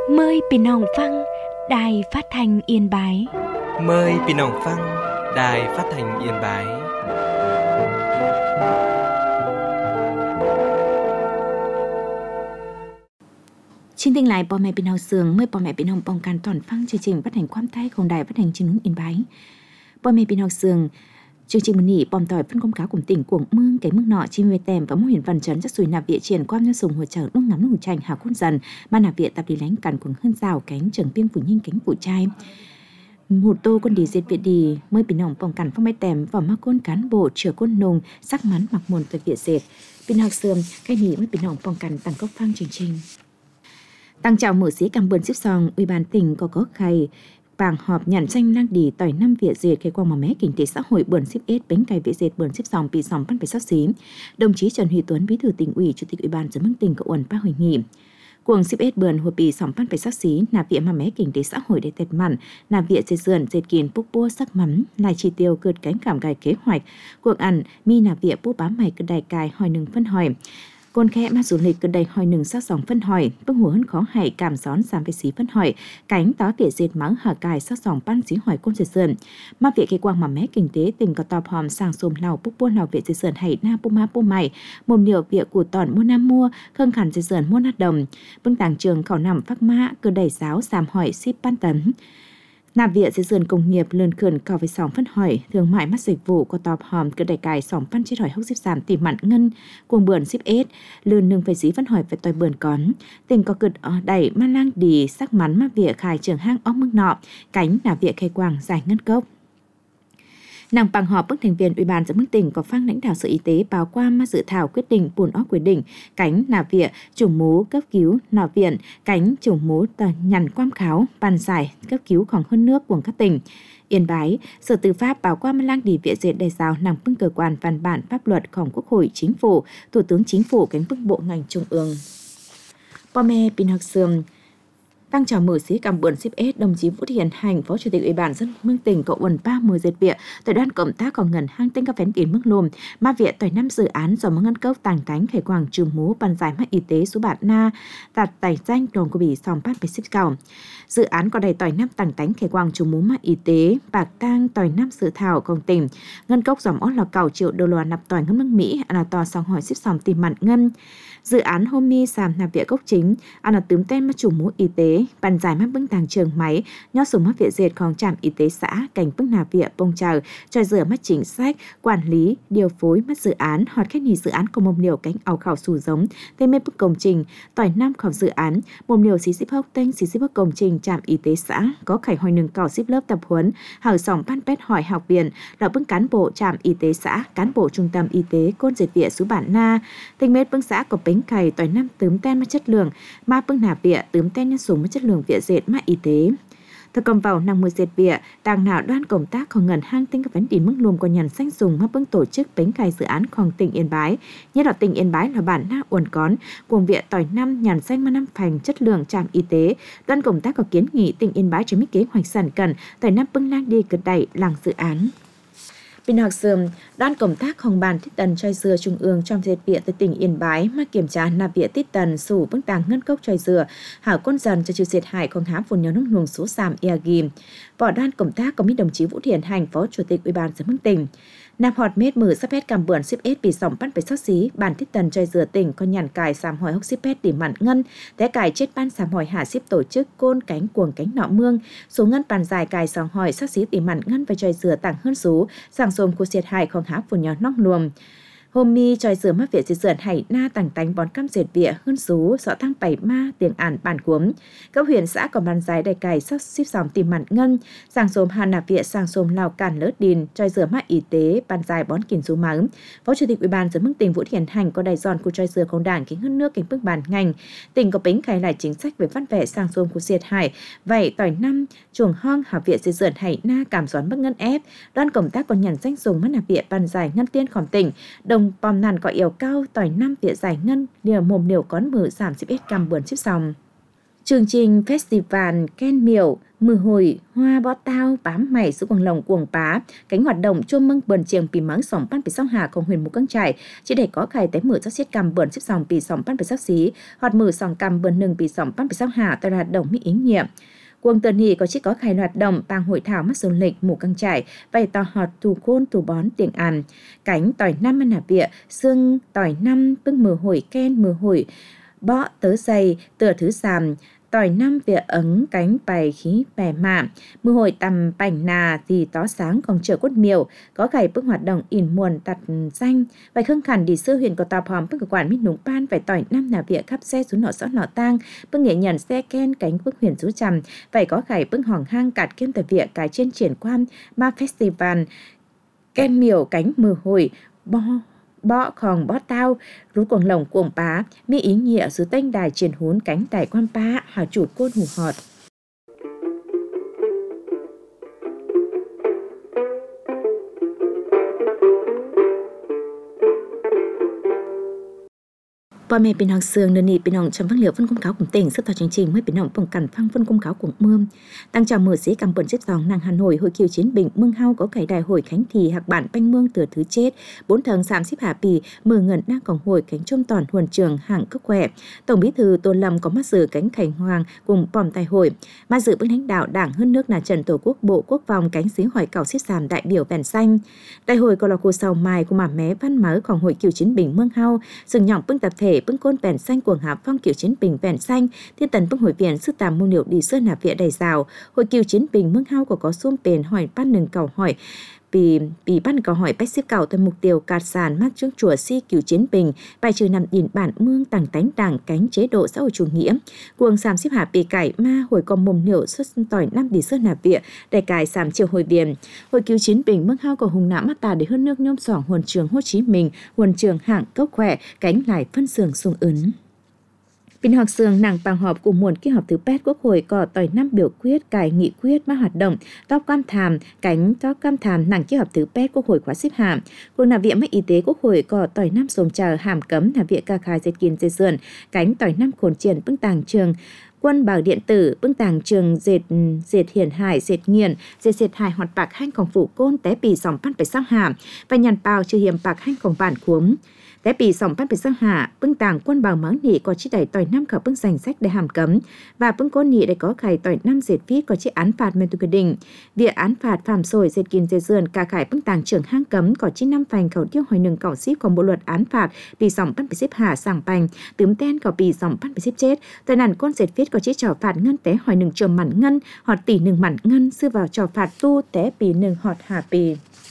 Mờiพี่น้องฟังđài phát thanh Yên Bái. Mời พี่น้องฟัง Đài Phát thanh Yên Bái. Xin thân lại bò mẹพี่น้องsường mời bò mẹพี่น้องป้องกันตอนฟังchương trình phát hànhความไทยของ Đài Phát thanh Truyền hình Yên Bái. Bò mẹพี่น้องsường chương trìnhมื้อนี้ปอมต่อยphân công cáo cùng tỉnh cuồng mương cái mức nọ chim về tèm và mô hình văn chấn rất sùi nạp viện triển quan nhân sùng hỗ trợ lúc ngắm hủ tranh hào khuôn dần mà nạp viện tập đi lánh cản cuồng hơn rào cánh trường piêng phủ nhanh cánh phủ trai một tô con đi diệt viện đi mới bị nòngป้องกันphong máy tèm vào mắc côn cán bộ chữa côn nùng sắc mắn mặc mồn từ viện dệt bên học sườn cái này mới bị nòngป้องกันtăng cốc phang chương trình tăng chào mở xí cầm bươn xếp sòng ủy ban tỉnh có khay bảng họp nhận danh lang đi tỏi năm Việt dệt khai quang mà mé kinh tế xã hội bươn xếp ết bánh cày Việt dệt bươn xếp sòng bị sòng ban phải sắp xí đồng chí Trần Huy Tuấn bí thư tỉnh ủy chủ tịch ủy ban dân tỉnh có uẩn ba hội nghị cuồng xếp ết bươn hùa bị sòng ban phải sắp xí nạp viện mà mé kinh tế xã hội để tẹt mặn nạp viện dệt dườn dệt kiền bốc bua sắc mắm lại chi tiêu cợt cánh cảm gài kế hoạch cuồng ăn mi nạp viện bút bám mày cợt đài cài hỏi nừng phân hỏi côn khẽ mà du lịch cơn đầy hỏi nừng sát dòng phân hỏi bước hùa hơn khó hại cảm gión giảm về xí phân hỏi cánh tó tỉa dệt mắng hà cài sát dòng ban xí hỏi côn dệt sườn mà việc cái quang mà mé kinh tế tình có tọp hòm sang xôm lào bút buôn lào việc dệt sườn hay na bút má bút mày mồm điều việc của tòn mua nam mua khâng khẩn dệt sườn mua nát đồng bưng tàng trường khảo nằm phác mã cơn đầy giáo giảm hỏi ship ban tấn nạp viện dệt sườn công nghiệp lươn khẩn cò với sòng phân hỏi thương mại mắt dịch vụ có tọp hòm cứ đầy cài sòng phân chết hỏi hốc xếp giảm tìm mặn ngân cuồng bươn xếp ết lươn nương phải dí phân hỏi về tòi bươn cón tình có cực đẩy ma lang đi sắc mắn mắt viện khai trường hang óc mức nọ cánh nạp viện khai quang giải ngân cốc nàng bằng họp các thành viên ủy ban dân mức tỉnh có phang lãnh đạo sở y tế báo qua mà dự thảo quyết định buồn óc quyết định cánh nạp viện chủng mú cấp cứu nạp viện cánh chủng mú nhằn quam kháo bàn giải cấp cứu khoảng hơn nước của các tỉnh Yên Bái, Sở Tư pháp báo qua lang đi viện dệt đại giáo nằm bưng cơ quan văn bản pháp luậtของQuốc hội Chính phủ, Thủ tướng Chính phủ cánh bưng bộ ngành trung ương. Pome Pinhak Sương tăng chào mở xí cầm bươn xếp ết đồng chí Vũ Thiện Hành phó chủ tịch ủy ban dân mương tỉnh cậu uẩn 30 dệt viện tại đoàn cộng tác còn ngần hang tinh các phén kiến mức lùm ma viện tại năm dự án do mong ngân cốc tàng tánh khải quảng trường mú bàn giải mắt y tế số bạn na tạt tài danh đồng của bị sòng phát phải xếp cầu dự án có đầy tỏi năm tàng tánh khải quảng trường mú mắt y tế bạc tang tỏi năm dự thảo công tỉnh ngân cốc dòng ót là cầu triệu đô la nạp tỏi ngân nước Mỹ là tò sòng hỏi xếp sòng tìm mặn ngân dự án hôm mi sàm nạp viện gốc chính là tướm tên mắt chủ mũ y tế bàn giải mắt bưng tàng trường máy nhó số mắt viện dệtของtrạm y tế xã cảnh bưng nạp viện bông chờ cho rửa mắt chính sách quản lý điều phối mắt dự án hoặc khách nghỉ dự án của mồm liều cánh ảo khảo sù giống tên mê bức công trình tỏi năm khảo dự án mồm liều xí xíp hốc tên xí xíp bức công trình trạm y tế xã có khải hồi nừng cỏ xíp lớp tập huấn hở sòng ban pét hỏi học viện là bưng cán bộ trạm y tế xã cán bộ trung tâm y tế côn dệt viện số bản na tên mê bưng xã có bánh cày tỏi năm tướm tên mắt chất lượng ma bưng nạp viện tướm tên nhân súng mắt chất lượng viện dệt mắt y tế thật cầm vào năng mười dệt viện đàng nào đoan công tác còn ngần hang tinh các vấn đề mức luồng của nhàn xanh dùng mắt bưng tổ chức bánh cày dự ánของtỉnh Yên Bái nhất là tỉnh Yên Bái là bản na uẩn cón cùng viện tỏi năm nhàn xanh mà năm phành chất lượng trạm y tế đoan công tác có kiến nghị tỉnh Yên Bái chuẩn bị kế hoạch sản cần tỏi năm bưng lang đi cực đẩy làng dự án Bên học sườn, đoàn công tác hồng bàn tiết tần choi dừa trung ương trong dệt viện tại tỉnh Yên Bái mà kiểm tra nạp viện tiết tần sủ bưng tàng ngân cốc choi dừa hảo con dần cho chịu diệt hại không hám phồn nhớ nước luồng số sàm Eagim. Võ đoàn công tác có mỹ đồng chí Vũ Thiện Hành phó chủ tịch ủy ban dân mức tỉnh. Nạp họt mết mở sắp hết cầm bươn xếp ết bị sòng bắt phải sót xí bàn tiết tần choi dừa tỉnh có nhàn cài sàm hỏi hốc xếp ết để mặn ngân té cài chết ban sàm hỏi hạ xếp tổ chức côn cánh cuồng cánh nọ mương số ngân bàn dài cài sòng hỏi sót xí để mặn ngân và choi dừa tặng hơn số sàng xôm của diệt hại không hám phồn nhớ nóc luồng hôm mi choi dừa mắt viện dệt sườn hay na tàng tánh bón cam dệt viện hơn số rõ thăng bảy ma tiếng ản bản cuống các huyện xã còn bàn dài đầy cài sắp xếp sòng tìm mặn ngân sàng xôm hà nạp viện sàng xôm lào cản lỡ đìn choi dừa mắt y tế bàn dài bón kiền số mắng phó chủ tịch ủy ban dân mức tỉnh Vũ Thiện Hành có đài giòn của choi dừa không đảng kính hơn nước kính bước bàn ngành tỉnh có bính khai lại chính sách về văn vẻ sàng xôm của diệt hải vậy tỏi năm chuồng hong hạ viện dệt sườn hay na cảm gión bất ngân ép đoàn công tác còn nhằn danh dùng mắt nạp viện bàn dài ngân tiên khỏi tỉnh đồng bom nàn có yếu cao tỏi năm viện giải ngân liều mồm liều cón mở giảm xếp ết cầm bươn xếp sòng Chương trình Festival Ken Miểu, mưa hồi, hoa bó tao, bám mày xuống quần lồng cuồng pá, cánh hoạt động chôm mưng bờn chiềng pì mắng sòng pan pì song hàของhuyện mù căng trải, chỉ để có khải tế mở cho xiết cầm bờn xếp sòng pì sòng pan pì sóc xí, hoạt mở sòng cầm bờn nừng pì sòng pan pì song hà tại hoạt động mỹ ý nghĩa. Quân tần hỷ có chỉ có khải hoạt động bằng hội thảo mắt dồn lịch mù căng trải, bày tỏ họt thù khôn thù bón tiếng An, cánh tỏi năm ăn hà vịa, xương tỏi năm bưng mờ hồi ken mờ hồi, bó tớ dày tựa thứ sàm, tỏi năm vỉa ấn cánh bày khí bè mạ, mưa hồi tầm bảnh nà thì tó sáng còn chờ cốt miều, có gầy bước hoạt động ỉn muồn tặt danh, vài khương khẳng đi sư huyện có tòa phòm bước quản mít núng pan vài tỏi năm là vỉa khắp xe xuống nọ xót nọ tang, bước nghệ nhận xe ken cánh bước huyền rú trầm, vài có gầy bước hỏng hang cạt kem tờ vỉa cái trên triển quan, ma festival, ken miều cánh mưa hồi, bó khòng bó tao, rút quần lồng cuồng pá, mi ý nghĩa dưới tênh đài triển hún cánh đài quan pá, hào chuột côn hù họt. Bò mẹ bình học sương nền nị bình học trong văn liệu phân công cáo cùng tỉnh sức thảo chương trình mới bình học phòng cẩn phăng phân công cáo cùng mương tăng chào mở sĩ cầm bẩn xếp dòng nàng Hà Nội hội kiều chiến bình mương hao có cải đại hội khánh thì hạc bản banh mương từ thứ chết 4 thần sạm xếp hạ bì mờ ngẩn đang còn hồi cánh trôm toàn huần trường hạng cấp khỏe tổng bí thư Tôn Lâm có mắt dự cánh Khánh Hoàng cùng bòm tài hội mà dự bức lãnh đạo đảng hơn nước là Trần Tổ Quốc Bộ Quốc phòng cánh xí hỏi cảo xếp sàm đại biểu vẹn xanh đại hội còn là cô sầu mai của mà mé văn mới còn hội kiều chiến bình mương hao sừng nhỏng bưng tập thể bưng côn vẹn xanh cuồng hạ phong kiều chiến bình vẹn xanh thiên tần bưng hội viện sư tàm môn liệu đi sơn nạp viện đầy rào hội kiều chiến bình mương hao có xôm bền hỏi ban nừng cầu hỏi bị ban cầu hỏi bách xếp cầu tại mục tiêu cạt sàn mát trước chùa si kiều chiến bình bài trừ nằm điển bản mương tàng tánh đảng cánh chế độ xã hội chủ nghĩa cuồng sàm xếp hạ bì cải ma hồi còn mồm liệu xuất tỏi năm đi sơn nạp viện đại cải sàm chiều hội viện hội kiều chiến bình mương hao có hùng nã mắt tà để hơn nước nhôm sỏng huần trường Hồ Chí Minh huần trường hạng cốc khỏe cánh lại phân xưởng sung ứng. Bình học sương nàng bằng họp của muôn kỳ họp thứ 8 Quốc hội có tỏi năm biểu quyết cải nghị quyết mà hoạt động tóc cam thàm cánh tóc cam thàm nàng kỳ họp thứ 8 Quốc hội khóa xếp hàm cùng là viện mất y tế Quốc hội có tỏi năm sồm chờ hàm cấm là viện ca khai dệt kiên dệt sườn cánh tỏi năm khổn triển bưng tàng trường quân bảo điện tử bưng tàng trường dệt hiển hải dệt nghiền dệt hải hoạt bạc hanhของphủ côn té bì sòng pan phải sao hàm và nhàn bào trừ hiểm bạc hanhของbản cuốngแต่ปี 2015 bưng tàng quân bào mắng nị có chi đẩy tỏi năm khảo bưng danh sách để hàm cấm và bưng cố nị để có khải tỏi năm dệt viết có chi án phạt men tu quyết định việc án phạt phạm sồi dệt kiên dệt dườn cả khải bưng tàng trưởng hang cấm có chi năm phành khẩu tiêu hồi nừng cẩu xípของbộ luật án phạtปี 2015sảng bành tướm ten cóปี 2017แต่นั่นก้นเสร็จฟิตก็ชี้จ่อฝาดเงินแต่หอยหนึ่งจมหมันเงินหอดตีหนึ่งหมันเงินซื้อvàoจ่อฝาดตู้แต่ปีหนึ่งหอดหาปี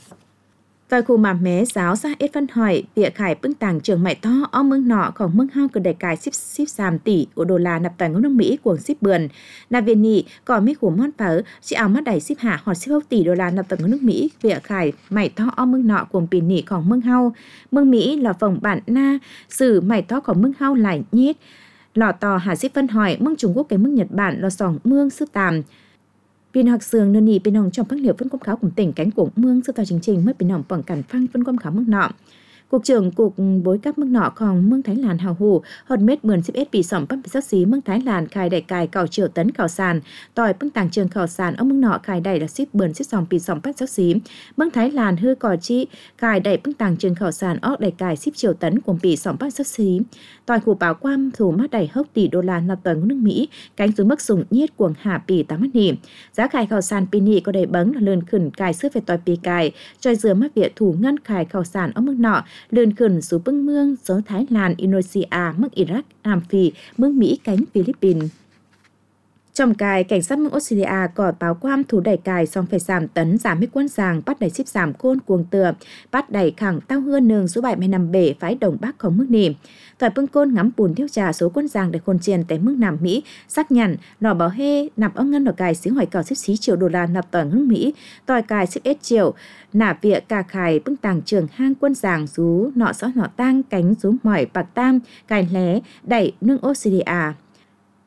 Tại khu mà mé giáo ra ít phân hỏi việc khải bưng tàng trường mại to ở mương nọของmương hao cần đại cài ship 3 tỷ đô la nạp tài ngân nước Mỹ của ship bườn là viên nị có mấy khu món phở chỉ áo mắt đầy ship hạ hoặc ship 6 tỷ đô la nạp tài ngân nước Mỹ việc khải mại to ở mương nọ của pin nịของmương hao mương Mỹ là phòng bản na sử mại to của mương hao lại nhít lò tò hà ship phân hỏi mương Trung Quốc cái mương Nhật Bản là sòng mương sư tàm Bình học sương nôn nị bên hồng trong các liệu phân công khảo cùng tỉnh cánh của mương sư tàu chương trình mới bên hồng bằng cản phăng phân công khảo mức nọ Cục trưởng cục bối các mức nọ còn mương Thái Lan hào hù hòn mét mườn xếp bị sỏng bắt bị sát xí mương Thái Lan khai đại cài cào triệu tấn khảo sàn tỏi bưng tàng trường khảo sàn ở mương nọ khai đại là xếp bườn xếp sỏng bị sỏng bắt sát xí mương Thái Lan hư cò chi khai đại bưng tàng trường khảo sàn óc đại cài xếp triệu tấn cùng bị sỏng bắt sát xí tỏi khu báo quam thủ mát đầy hốc tỷ đô la nạp tỏi của nước Mỹ cánh dưới mức sùng nhiết cuồng hạ bì 8 mắt nỉ giá khai khảo sàn pin nỉ có đầy bấng là lươn khẩn cài xưa về tỏi bì cài cho dừa mắt viện thủ ngân khai khảo sàn ở mương nọ lươn khẩn số bưng mương số Thái Lan, Indonesia, mức Iraq, Nam Phi, mương Mỹ cánh Philippines. Trong cài, cảnh sát mương Australia có báo quam thủ đẩy cài xong phải giảm tấn giảm mấy quân giàng bắt đẩy ship giảm côn cuồng tựa bắt đẩy khẳng tao hơn nương số 7 nằm bể phái đồng bắc không mức nỉ. Tỏi bưng côn ngắm bùn thiêu trà số quân giàng để khôn chiền tại mức Nam Mỹ xác nhận lò báo hê nạp ống ngân ở cài xí hỏi cào ship xí triệu đô la nạp tỏi nước Mỹ tỏi cài ship S triệu nạp việc cà khải bưng tàng trường hang quân giàng rú nọ xó nọ tang cánh rú mỏi bạc tam cài lé đẩy nương Australia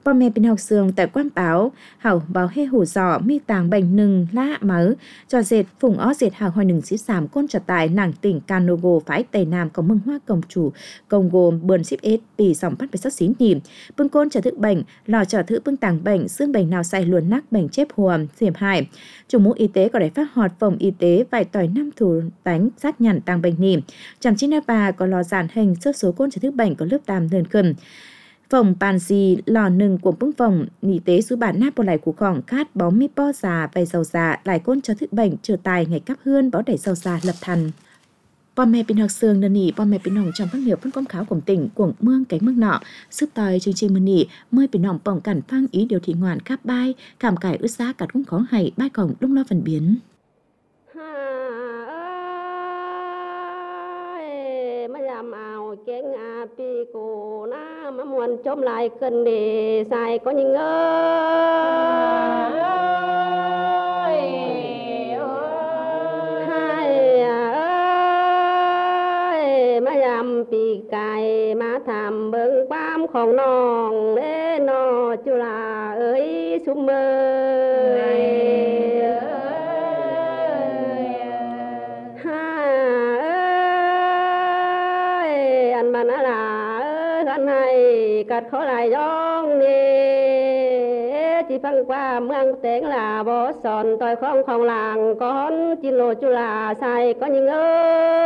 พ่อแม่พี่น้องเสืองแต่ความเป๋าเห่าเบาให้หูสอมีต่างแบ่งหนึ่งละเหมือจอเสร็จฝุ่งอ้อเสร็จหาหอย113ก้นจะตายหนังติ่งการโนโกฝ่ายไต่นามของเมืองhoaกงchủ Congo bờn 11 ปี2016 niệm bưng côn trở thức bệnh lò trở thử bưng tàng bệnh xương bệnh nào sai luồn nắc bệnh chép huồm xiềm hại chủ mũ y tế có đại phát họt phòng y tế vài tỏi năm thủ tánh xác nhận tàng bệnh niệm chăm chín bà có lò giản hình sơ số côn trở thức bệnh có lớp tam đơn cừm phòng bàn gì lò nừng của bưng phòng y tế số bản nắp bộ lại của khoảng khát bóng mi po già vài dầu già lại côn cho thức bệnh trừ tài ngày cắp hươn bó đẩy dầu già lập thànhพ่อแม่พี่น้องเสืองนันนี่พ่อแม่พี่น้องจำพังเหนียวพ้นก้มขาวของติ่งกวงเมืองไก่เมืองเนาะซึบต่อยจริงๆมันนี่เมื่อพี่น้องป้องกันฟังý điều thị ngoạn cáp bay cảm cải ướt xá cả cũng khó hay bay cổng lúc lo phần biến มา làm ảo kế ngà pi cổ na mà muốn chôm lại cần để xài có những ơi hai ơi mà làm pi cài mà tham bưng bámของน้องเด้นอจุฬาเอ้ยซุมเอ้ยกัดเขาหลายย่องนี่ที่ฟังว่าเมืองเตงลาบ่สอนต่อยของของหลางก้อนจิโลจุฬาใส่ก็ยิงเอ้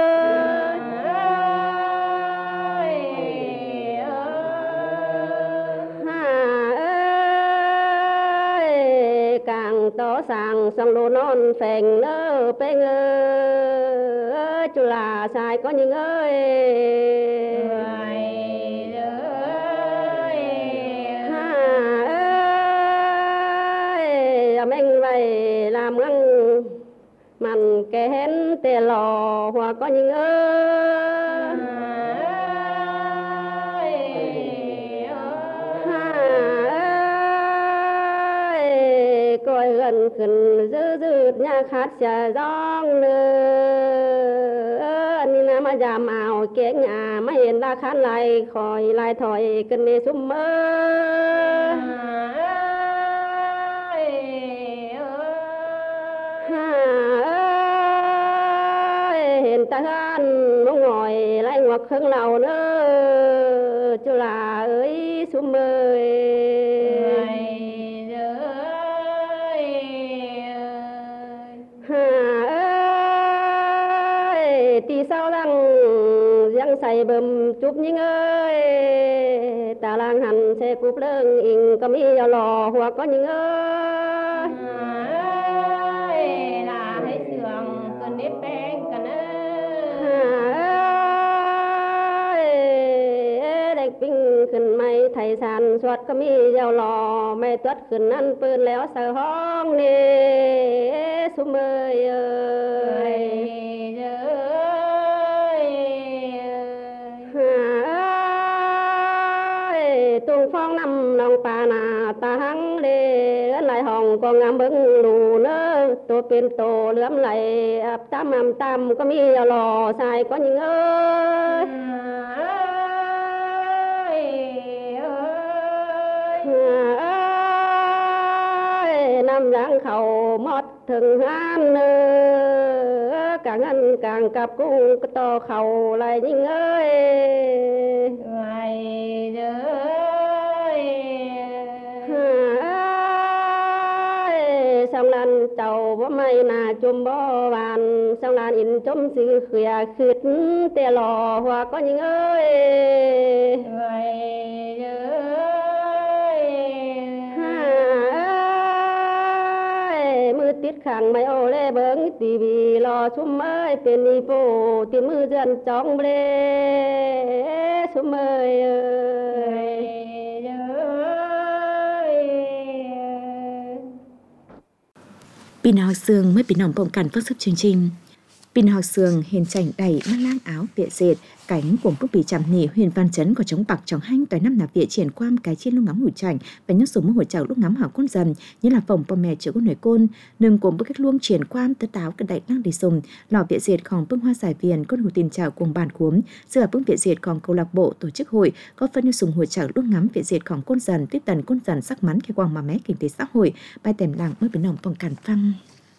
ยกลางโตสั่งสองโลนอนแฝงเน้อเป็นจุฬาใส่ก็ยิงเอ้ยlàm ngăn màn kén tê lò hoa có những ơi coi gần gần dư dư nhà khát xà giông nữa ni na mà giảm ảo kén nhà mà hiện ra khát lại khỏi lại thổi cần đi sum mơ ta gan mong ngồi lại ngoặc hương lầu nữa chú là ơi xuống ơi tí sao đang giang say bầm chụp những ơi ta lang hành xe cúp lưng in có mi vào lò hoặc có những ơi là thấy sườn cần nếp bén cầnขึ้นไม่ไทยสันสวดก็มีเจ้าหล่อไม่ตวดขึ้นนั่นปืนแล้วเสือห้องนี่สุเมยเอ้ยตุงฟ้องน้ำน้องปานาตาหังเล่ไหลห้องก็งามเบิ้งดูเนื้อตัวเป็นโตเหลื่อมไหลอับตามตามก็มีเจ้าหล่อใส่ก็ยิงเอ้ยน้ำล้างเขาหมดถึงห้านเนื้อกางเงินกางกับกุ้งก็ต่อเขาไหลยิ่งเอ้ยไหลเด้อสองลันเจ้าบ่ไม่น่าจุ่มบ่หวานสองลันอินจุ่มซื้อเขียขึ้นเตะหล่อหัวก็ยิ่งเอ้ยไหลเด้ติดขังไม่โอเล่เบิ้งทีวีรอชุ่มเอ้ยเป็นอีโปที่มือเดือนจ้องเล่ชุ่มเอ้ยพี่น้องเสืองเมื่อพี่น้องป้องกันฟังซึบจริง Pin học sường hình chảnh đầy mang lang áo vịa dệt cánh cùng bức bì chạm nỉ huyền văn chấn có chống bạc chống hanh tới năm là vịa triển quam cái trên lúc ngắm hủ chảnh và những số mưa hủ chảo lúc ngắm hảo côn dần như là phòng po mẹ chữa con nổi côn nương cùng bức cách luông triển quam tơ táo cái đại năng đi sùng lò vịa dệt còn bưng hoa giải viền con hủ tiền chảo cùng bàn cuốn giờ là bưng vịa dệt còn câu lạc bộ tổ chức hội có phân như sùng hủ chảo lúc ngắm vịa dệt còn côn dần tiếp tần côn dần sắc mắn khi quang mà mé kinh tế xã hội bài tèm làng mới biến nòng phòng cản phăng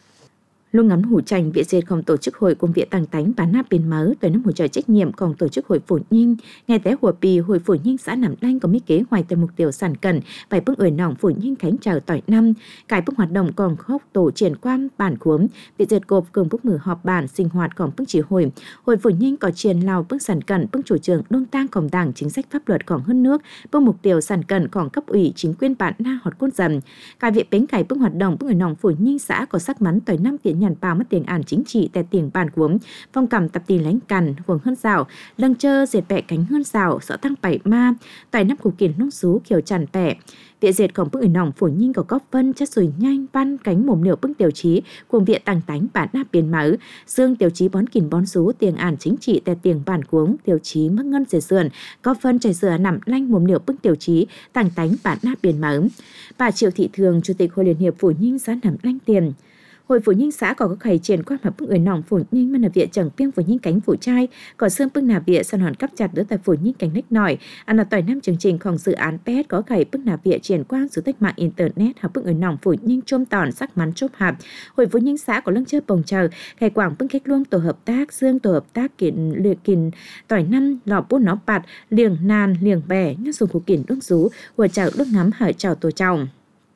luôn ngắm hủ chành vịa dệt còn tổ chức hội cùng vịa tàng tánh bán nắp bên mớ tới năm hỗ trợ trách nhiệm còn tổ chức hội phổ nhinh ngày té hùa pì hội phổ nhinh xã nằm lanh có mấy kế hoạch tới mục tiêu sản cần vài bước ở nòng phổ nhinh khánh chào tỏi năm cải bước hoạt động còn khóc tổ triển quan bản cuốn vịa dệt gộp cường bước mở họp bản sinh hoạt còn bước chỉ hội phổ nhinh có triển lào bước sản cần bước chủ trương đôn tang còn đảng chính sách pháp luật còn hơn nước bước mục tiêu sản cần còn cấp ủy chính quyền bản na hoạt côn dần cải vịa bến cải bước hoạt động bước ở nòng phổ nhinh xã có sắc mắn tỏi năm viện nhàn bao mất tiền án chính trị tại tiền bản cuốn phong cầm tập tiền lánh cằn huồng hơn rào lâng chơ dệt bẹ cánh hơn rào sợ tăng bảy ma tài nắp của kiền nông xú kiểu tràn bẹ vịa dệt còn bức ở nòng phổ nhinh có góp vân chất rồi nhanh văn cánh mồm liệu bức tiêu chí cùng vịa tàng tánh bản nắp biến mỡ dương tiêu chí bón kìn bón xú tiền án chính trị tại tiền bản cuốn tiêu chí mất ngân dệt sườn góp vân trời dừa nằm lanh mồm liệu bức tiêu chí tàng tánh bản nắp biến mỡ bà Triệu Thị Thường chủ tịch hội liên hiệp phổ nhinh xã nằm lanh tiền hội phổ nhinh xã có khẩy triển quan mà bức ở nòng phổ nhinh mà là vịa chẳng piêng phổ nhinh cánh phủ trai có xương bức nà vịa san hòn cắp chặt đỡ tại phổ nhinh cánh lách nổi ăn là tỏi năm chương trìnhของdự án pet có khẩy bức nà vịa triển quan dưới tách mạng internet học bức ở nòng phổ nhinh chôm tòn sắc mắn chốp hạp hội phổ nhinh xã có lưng chơi bồng chờ khai quảng bức cách luông tổ hợp tác dương tổ hợp tác kiện liệt kìn tỏi năm lò bút nó bạt liềng nàn liềng bè nhất dùng của kìn đốt rú vừa chảo đốt ngắm hở chảo tổ chồng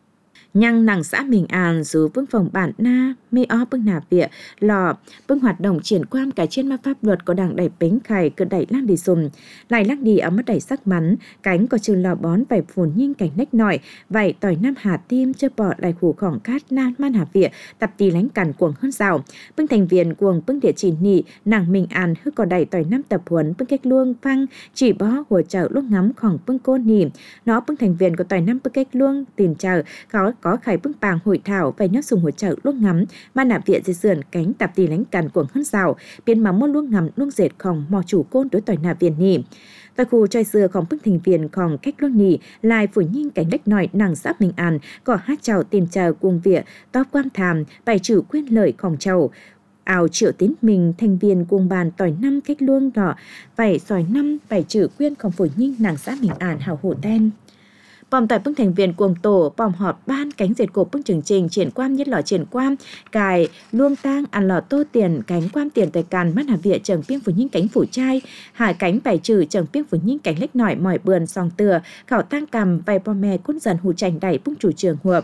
nhăng nàng xã Bình An dù vương phòng bản na mê o bưng nà vịa lò bưng hoạt động triển quan cái trên ma pháp luật có đảng đẩy bánh khải cứ đẩy lăng đi sùm lại lăng đi ở mất đẩy sắc mắn cánh có trừ lò bón vải phồn nhinh cảnh nách nổi vải tỏi nam hà tim chơi bỏ lại khủ khỏng cát nan man hà vịa tập tì lánh cằn cuồng hơn rào bưng thành viên cuồng bưng địa chỉ nị nàng Bình An hư có đẩy tỏi nam tập huấn bưng cách luông phăng chỉ bó hùa chợ lúc ngắm khỏng bưng cô nỉ nó bưng thành viên của tỏi nam bưng cách luông tiền chợ có khải bưng bàng hội thảo về nhớ dùng hỗ trợ lúc ngắm mà nạp viện dây sườn cánh tạp tì lánh cằn cuồng hơn rào biến mắm môn luôn ngắm luôn dệt khòng mò chủ côn đối tỏi nạp viện nỉ tại khu trai dừa khòng bưng thành viên khòng cách luôn nỉ lại phủ nhinh cánh đách nòi nàng xã Bình An có hát chào tiền chào cuồng vịa to quan thàm bài trừ quyên lợi khòng chầu ảo Triệu Tín mình thành viên cuồng bàn tỏi năm cách luông đỏ vải sỏi năm bài trừ quyên khòng phủ nhinh nàng xã Bình An hào hổ ten bòm tại bưng thành viên cuồng tổ bòm họp ban cánh dệt cột bưng chương trình triển quan nhất lò triển quan cài luông tang ăn lò tô tiền cánh quan tiền tại càn mắt hà vịa chẳng piêng phủ nhinh cánh phủ trai hải cánh bài trừ chẳng piêng phủ nhinh cánh lách nổi mỏi bườn sòng từa khảo tang cầm vài bò mè cún dần hù chành đẩy bưng chủ trường huộp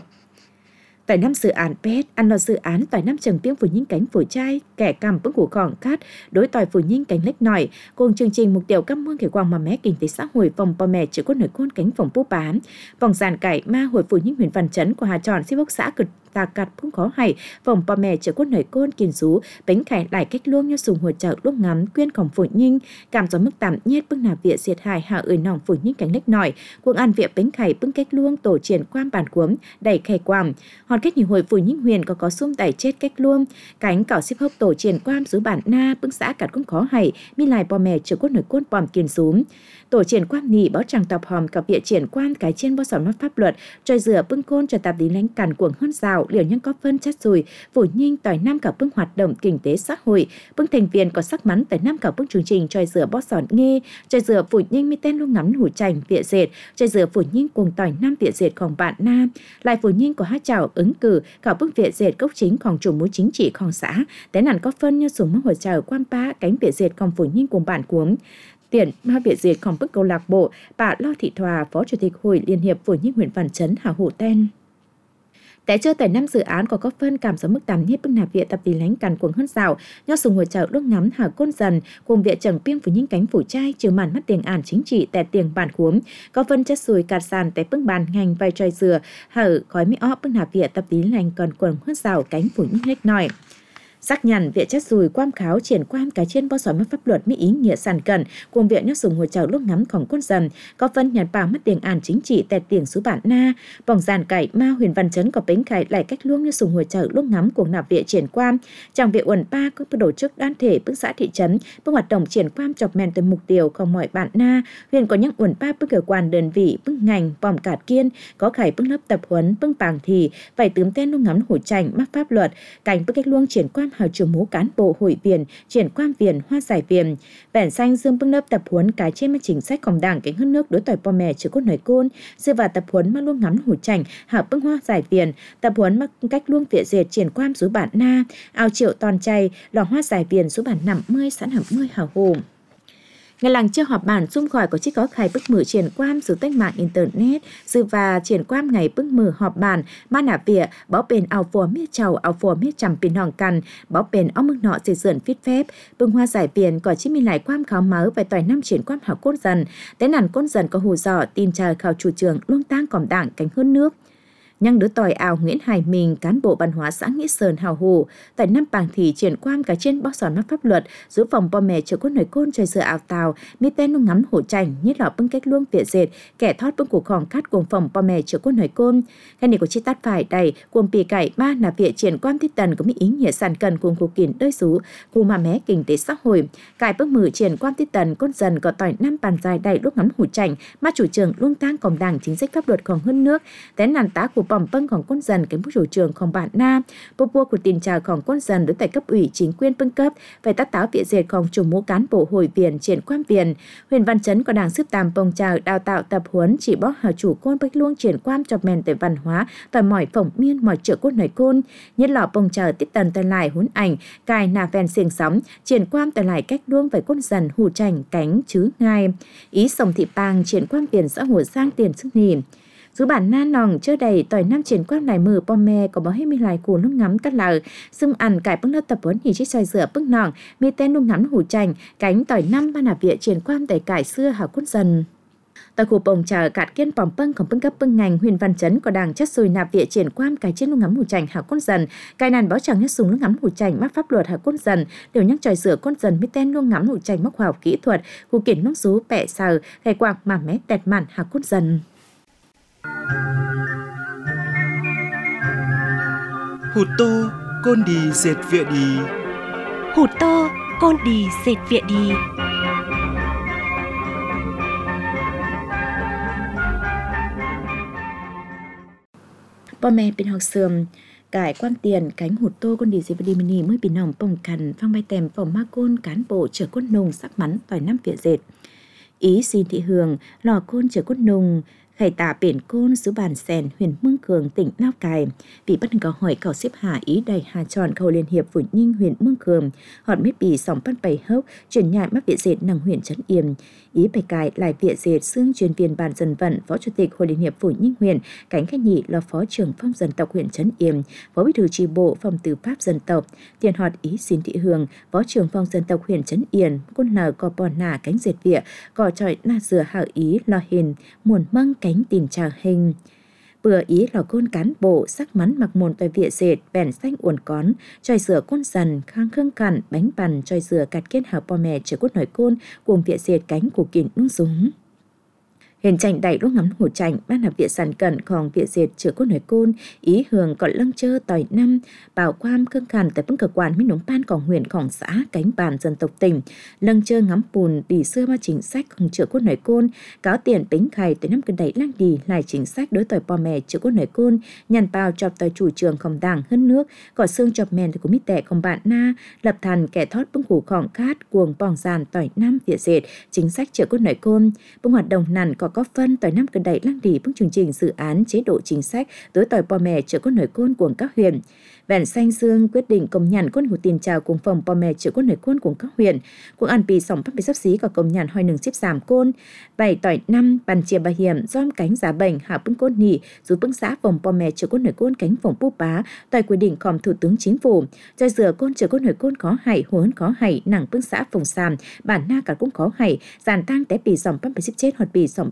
tại năm dự án pet ăn lò dự án tại năm trường piêng phủ nhinh cánh phủ trai kẻ cầm bưng củ khỏng cát đối tỏi phủ nhinh cánh lách nổi cùng chương trình mục tiêu cam muôn kể quang mà mé kinh tế xã hội vòng bò mè chữ cốt nổi côn cánh phòng búp bán vòng giàn cải ma hội phủ nhinh huyện Văn Chấn của Hà Tròn xí bốc xã cực tà cặt phung khó hay vòng bò mè chữ cốt nổi côn kiền rú bánh khải lại cách luông như dùng hỗ trợ lúc ngắm quyên khổng phủ nhinh cảm gió mức tạm nhiết bưng nà vịa diệt hại hạ ơi nòng phủ nhinh cánh lách nổi cuồng ăn vịa bánh khải bưng cách luông tổ triển quan bản cuống đẩy khai quang hòn kết nhiều hội phủ nhinh huyền có xung đẩy chết cách luông cánh cảo xếp hốc tổ triển quan dưới bản na bưng xã cặt cũng khó hay mi lại bò mè chữ cốt nổi côn bòm kiền rúm tổ triển quan nị báo chẳng tập hòm cả vịa triển quan cái trên bao sòn mắt pháp luật trời dừa bưng côn cho tạp lý lánh cằn cuồng hơn rào liều nhân có phân chất rồi phủ nhinh tỏi năm cả bưng hoạt động kinh tế xã hội bưng thành viên có sắc mắn tại năm cả bưng chương trình trời dừa bó sòn nghe trời dừa phủ nhinh mi tên luôn ngắm hủ chành vịa dệt trời dừa phủ nhinh cuồng tỏi năm vịa dệtของbạn nam lại phủ nhinh có hát chào ứng cử cả bưng vịa dệt gốc chínhของchủ mối chính trịของxã té nản có phân như sủng mắc hỗ trợ quan ba cánh vịa dệtของphủ nhinh cùng bản cuống tiền ma vịa dệtของbức câu lạc bộ bà Lo Thị Thòa phó chủ tịch hội liên hiệp phủ nhinh huyện Văn Chấn hào hổ ten tại chưa tại năm dự án có phân cảm gió mức tạm nhiếp bức nạp vịa tập tì lánh cằn cuồng hơn rào nho sùng hỗ trợ đốt ngắm hở côn dần cùng vịa chẳng piêng phủ nhinh cánh phủ trai trừ màn mắt tiền án chính trị tại tiền bản khuống có phân chất sùi cạt sàn tại bức bàn ngành vai trời dừa hở khói mỹ ó bức nạp vịa tập tì lánh còn cuồng hơn rào cánh phủ nhinh lách nổi Xác nhận việc chất rùi quam kháo triển quan cái trên bao sỏi mất pháp luật mỹ ý nghĩa sản cần cùng việc nhắc dùng hồi chào lúc ngắmของquân dần có phân nhật bảo mất tiền án chính trị tại tiền số bản na vòng giàn cải ma huyền văn chấn có bến khải lại cách luông như dùng hồi chào lúc ngắm của nạp viện triển quan trong việc uẩn ba có tổ chức đan thể bước xã thị trấn bước hoạt động triển quan chọc men tới mục tiêu không mọi bản na huyền có những uẩn ba bước cơ quan đơn vị bước ngành vòng cạt kiên có khải bước lớp tập huấn bước bảng thì phải tướm tên lúc ngắm hồi chành mắc pháp luật cảnh bước cách luông triển quan hào trường mũ cán bộ hội viện triển quan viện hoa giải viện vẻn xanh dương bước lớp tập huấn cái trên mà chính sáchของđảng cánh hơn nước đối tỏi po mè chứa cốt nổi côn dựa vào tập huấn mà luôn ngắm hủ chành hào bước hoa giải viện tập huấn mà cách luôn viện dệt triển quan số bản na ao triệu toàn chay lò hoa giải viện số bản 50 sẵn 50 hào hồ. Ngày làng chưa họp bản xung khỏi có chiếc có khai bức mở triển quan sự tách mạng internet sự và triển quan ngày bức mở họp bản mà nạp vỉa báo bền áo phùa miết chầu áo phùa miết chầm pin hòn cằn báo bền áo mức nọ dệt dượn phít phép bưng hoa giải viện có chí mình lại quan khảo máu về tỏi năm triển quan hảo cốt dần tới nàn cốt dần có hồ dọ tin trời khảo chủ trường luôn tang còm đảng cánh hơn nước nhưng đứa tỏi ảo Nguyễn Hải Mình cán bộ văn hóa xã Nghĩa Sơn hào hồ tại năm bảng thì triển quan cả trên bó sòn mắc pháp luật giữ phòng po mè chở cốt nổi côn trời dừa ảo tàu mi tên nung ngắm hổ chành nhất lọ bưng cách luông viện dệt kẻ thoát bưng cuộc hòn cát cùng phòng po mè chở cốt nổi côn cái này của chi tát phải đầy cùng pì cải ba là viện triển quan thiết tần có mỹ ý nghĩa sản cần cùng cuộc kiển đơi sú cùng mà mé kinh tế xã hội cải bưng mử triển quan thiết tần côn dần có tỏi năm bàn dài đầy lúc ngắm hổ chành mà chủ trường luôn tang còng đảng chính sách pháp luật còn hơn nước té nàn tá của bỏng bângของquân dần cái mức chủ trườngของbản na bộ bua của tiền tràoของquân dần đối tại cấp ủy chính quyền phân cấp về tác táo viện dệtของchủ mũ cán bộ hội viện triển quan viện huyền văn chấn có đảng xếp tàm bồng trào đào tạo tập huấn chỉ bó hào chủ côn bách luông triển quan chọc mèn tại văn hóa tỏi mỏi phỏng miên mỏi trợ cốt nổi côn nhất lọ bồng trào tiếp tần tại lại huấn ảnh cài nà ven xiềng sóng triển quan tại lại cách luông về quân dần hù chành cánh chứ ngai ý sông thị pang triển quan viện xã hội sang tiền sức nỉ dù bản na nòng chưa đầy tỏi năm triển quan lại mờ po mè có bó hết mi lại cù lúc ngắm tất lờ xung ăn cải bưng lớp tập huấn thì chiếc xoài dừa bưng nòng mi tên lúc ngắm hủ chành cánh tỏi năm ban nạp viện triển quan tại cải xưa hào cốt dần tại khu bồng chờ cạt kiên bỏng bưngของbưng cấp bưng ngành huyền văn chấn có đảng chất xùi nạp viện triển quan cái trên lúc ngắm hủ chành hào cốt dần cái nàn báo chẳng nhất súng lúc ngắm hủ chành mắc pháp luật hào cốt dần đều nhắc tròi sửa cốt dần mi tên lúc ngắm hủ chành móc khoa học kỹ thuật khu kiển nước rú bẹ sờ gầy quạc mà mé tẹt mặn hào cốt dần. Hụt tô côn đi dệt vịa đi. Hụt tô côn đi dệt vịa đi. Po mè bên học sườn cải quan tiền cánh hụt tô con đi dệt vịa đi mini mới bị nòng bồng cằn phang bay tèm phòng ma côn cán bộ chở cốt nùng sắc mắn tỏi năm viện dệt ý xin thị hường lò côn chở cốt nùng khải tả biển côn xứ bản sèn huyện Mương Cường tỉnh Lào Cai bị bắt có hỏi cầu xếp hạ ý đầy hà tròn khâu liên hiệp Phủ Ninh huyện Mương Cường họt mít bị sòng bắt bày hốc chuyển nhại mắc viện dệt nằng huyện Trấn Yểm ý bày cài lại viện dệt xương truyền viên ban dân vận phó chủ tịch hội liên hiệp Phủ Ninh huyện cánh khai nhị là phó trưởng phong dân tộc huyện Trấn Yểm phó bí thư chi bộ phòng tư pháp dân tộc tiền họt ý xin thị hường phó trưởng phong dân tộc huyện Trấn Yểm côn nở có bò nà cánh dệt vịa cò trọi na dừa hảo ý lo hình muôn măng cánh tìm chào hình bữa ý lò côn cán bộ sắc mắn mặc mồn tỏi vịa dệt bèn xanh uốn cón tròi sửa côn dần khang khương cằn bánh bằn tròi sửa cạt kết hào po mè chở cốt nổi côn cùng vịa dệt cánh của kiện nung súng Hình chành đầy lúc ngắm hồ chành ban nạp viện sản cẩnของviện dệt chữa cốt nổi côn ý hưởng còn lăng chơ tỏi năm bảo quam khương khàn tại bưng cơ quan minh nông ban của huyệnของxã cánh bản dân tộc tỉnh lăng chơ ngắm bùn bị xưa ba chính sáchของchữa cốt nổi côn cáo tiền tính khai tới năm cân đẩy lang đi lại chính sách đối tỏi po mè chữa cốt nổi côn nhàn bao chọc tỏi chủ trườngของđảng hơn nước cỏ xương chọc mèn của mít tẻของbạn na lập thành kẻ thoát bưng củของcát cuồng bỏng giàn tỏi năm viện dệt chính sách chữa cốt nổi côn bưng hoạt động nàn có phân tỏi năm cân đẩy lăng đi bưng chương trình dự án chế độ chính sách đối tỏi po mè chữa cốt nổi côn của các huyện Vẹn xanh dương quyết định công nhận quân hữu tiền trào cùng phòng po mè chữa cốt nổi côn của các huyện cũng ăn bì sòng phát bị sắp xí có công nhận hoi nừng xếp giảm côn bảy tỏi năm bàn chia bảo hiểm dom cánh giá bệnh hạ bưng côn nỉ dù bưng xã phòng po mè chữa cốt nổi côn cánh phòng pu bá tỏi quy địnhของthủ tướng chính phủ cho dừa côn chữa cốt nổi côn có hại huấn có hại nặng bưng xã phòng sàm bản na cả cũng có hại giàn tang té bì sòng phát bị xếp chết hoặc bì sòng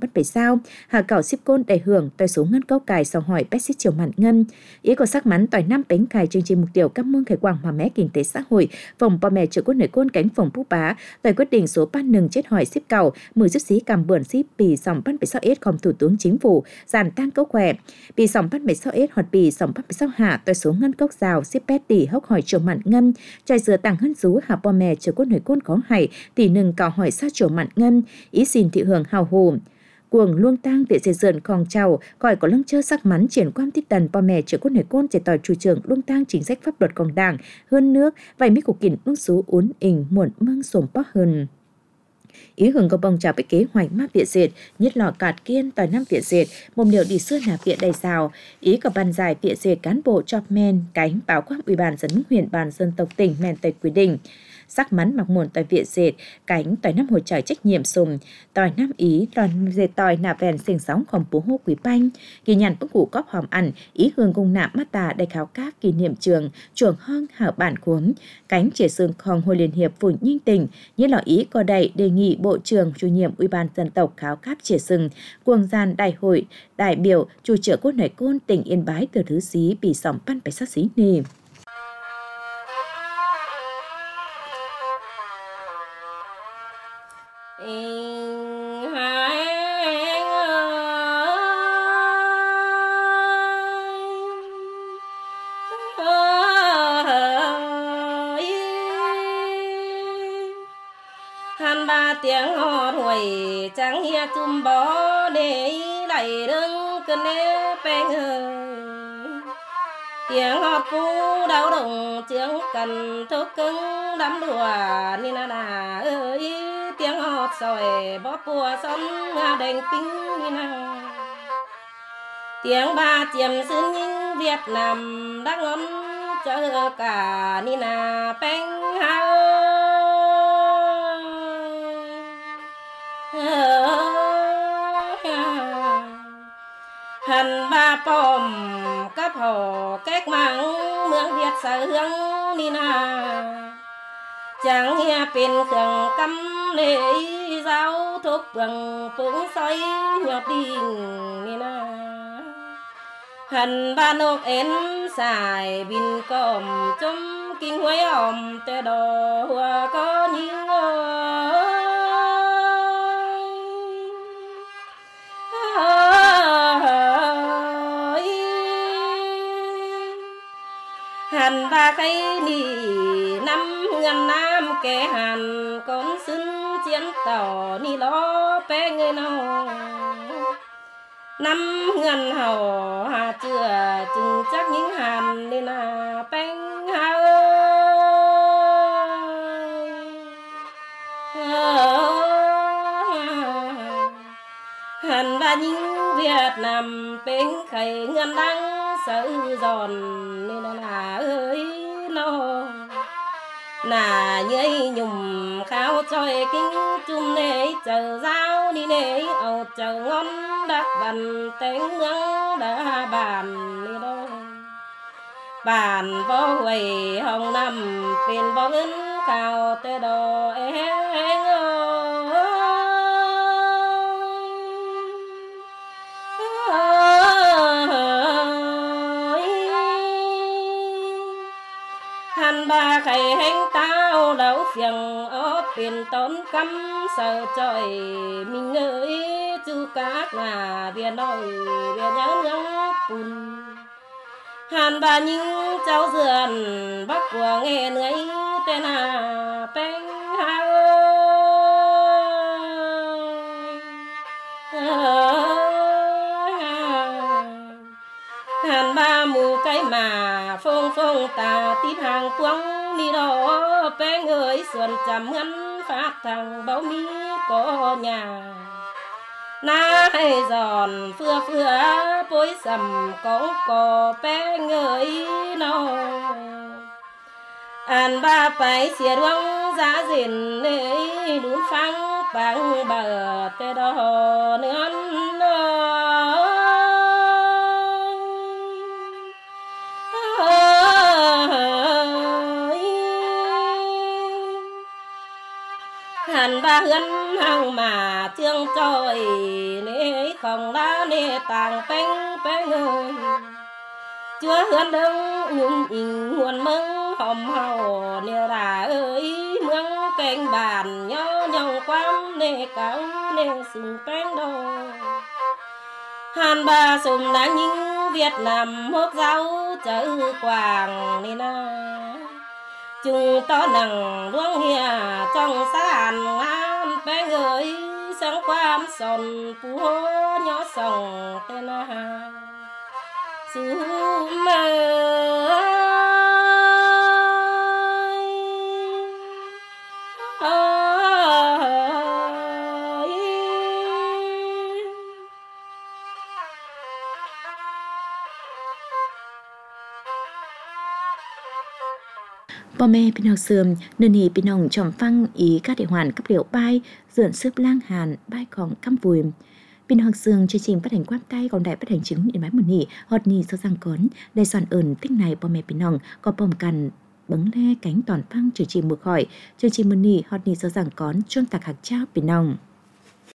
bắt bể sao hà cảo ship côn đầy hưởng tòi số ngân câu cài sau hỏi bét xít chiều mặn ngân ý có sắc mắn tòi năm bánh cài chương trình mục tiêu các mương khởi quảng hòa mé kinh tế xã hội phòng bà mẹ trợ quân nổi côn cánh phòng phú bá tòi quyết định số ban nừng chết hỏi ship cảo mười giúp xí cầm bươn ship bì sòng bắt bể sao ít không thủ tướng chính phủ giàn tăng cấu khỏe bì sòng bắt bể sao ít hoặc bì sòng bắt bể sao hạ tòi số ngân cốc rào ship bét tỷ hốc hỏi chiều mặn ngân trai dừa tàng hân rú hà bà mẹ trợ quân nổi côn có hải tỷ nừng cào hỏi sát chiều mặn ngân ý xin thị hưởng hào hồ cuồng luông tang tiện dệt dợn khòng trào gọi có lưng chơ sắc mắn triển quan tích tần bà mẹ trợ quân nổi côn trẻ tỏi chủ trưởng luông tang chính sách pháp luậtของđảng hơn nước vậy mấy cuộc kiện ước số uốn ỉnh muộn mương sổm bó hơn ý hưởng có bông trào với kế hoạch map địa dệt nhất lò cạt kiên tỏi năm địa dệt mồm liệu đi xưa nạp địa đầy rào ý có ban giải địa dệt cán bộ chọc men cánh báo quát ủy ban dân huyện ban dân tộc tỉnh men tây quy định sắc mắn mặc muộn tỏi địa dệt cánh tỏi năm hồi trời trách nhiệm sùng tỏi năm ý đoàn dệt tỏi nạp vèn xình sóng khom bố hô quý banh ghi nhận bức củ cóp hòm ăn ý hưởng cùng nạp mắt tà đầy kháo các kỷ niệm trường chuồng hong hảo bản cuống cánh chỉ xương khong hồi liên hiệp phủ nhinh tình như lò ý có đầy đề nghị bộ trưởng chủ nhiệm ủy ban dân tộc kháo cáp chỉ sừng cuồng gian đại hội đại biểu chủ trưởng cốt nổi côn tỉnh Yên Bái từ thứ xí bị sòng pan phải sát xí nì tiếng hò thổi trắng hia chum bó để lại đứng cơn nếp beng tiếng hò pu đau đồng tiếng cần thúc cứng đắm đùa ni na ơi tiếng hò sỏi bó bùa son đành pinh ni na tiếng ba chiêm xứ những Việt Nam đã ngón chờ cả ni na beng hành ba pom cấp hồ cách mạng mương Việt sở hướng ni na chẳng nghe bên khương cắm lệ giáo thúc bằng phúng xoay nhọt đình ni na hành ba nộp ến xài bin còm chấm kinh huế ỏm tê đò hoa có những hàn ba khay nì năm ngàn nam kẻ hàn con xứng chiến tỏ ni lo bé người nào năm ngàn hầu hà chưa chừng chắc những hàn nên là bánh hà hàn ba những Việt Nam bên khay ngàn đắng sợ giòn nên là ơi nó là nhây nhùng khao chơi kinh chung nế chờ giao đi nế ầu chờ ngon đắc văn tiếng ngân đã bàn đi đâu bàn vô huệ hồng năm bên bó ngân khao tê đồ hàn ba khay hành tao đấu phiền ở bên tốn cắm sợ trời mình ơi chú các là viên đôi viên nhớ nhớ bùn hàn ba những cháu dườn bắc của nghe người tên là bánh hàn ba mù cái mà phong phong ta tiếp hàng quăng đi đó bé người xuân chậm ngắn phát thằng báo mi có nhà na hay giòn phưa phưa bối sầm có bé người nó hàn ba phải xìa đoang giá dền lấy đun phăng bằng bờ tê đó nữa hàn ba hươn hăng mà chương trôi nế không lá nế tàng bánh bánh ơi chúa hươn đông nhung in nguồn mừng hòm hào nế đà ơi mương canh bàn nhó nhong quam nế cao nế sừng bánh đôi hàn bà sùm đã những Việt Nam hốt giáo chữ quàng nế na chúng to nặng luông hìa trong sàn ngàn bé người sáng quam sòn phú hô nhỏ sòng tên hà sư mơ Bò mẹ bên học sườn nên hì bên hồng tròm phăng ý các địa hoàn cấp liệu bay dượn xếp lang hàn bay còn căm vùi bên học sườn chương trình phát hành quan tay còn đại phát hành chứng in máy một nỉ hot nỉ do giang cón đại soạn ơn tích này bò mẹ bên hồng có bom cằn bấng le cánh toàn phăng chương trình mực hỏi chương trình một nỉ hot nỉ do giang cón chôn tạc hạt trao bên hồng